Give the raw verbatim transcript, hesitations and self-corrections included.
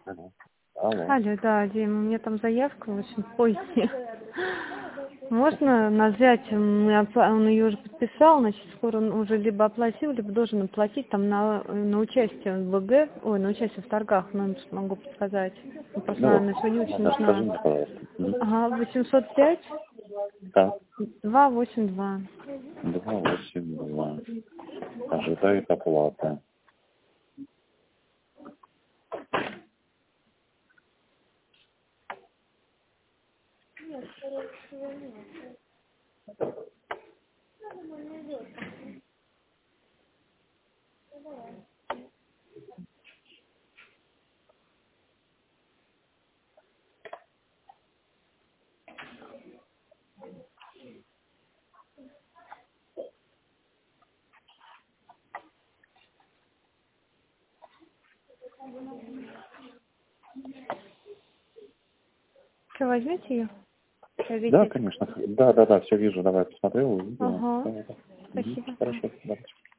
Алло. Алло. Алло, да, Дима, у меня там заявка очень поздняя. Можно нас взять? Мы опла- Он ее уже подписал, значит, скоро он уже либо оплатил, либо должен оплатить там на, на участие в БГ, ой, на участие в торгах, ну, могу подсказать. Ну, просто, Ну вот, наверное, сегодня очень ага, скажи нужна. мне, пожалуйста. Мгм. Ага, восемьсот пять Так, два восемь два. два восемь два. Ожидает оплата. Что, возьмете ее? Да, Висит. конечно. Да, да, да, все вижу. Давай посмотрел, увидел. Ага, Да, да. Мгм. спасибо. Хорошо, да.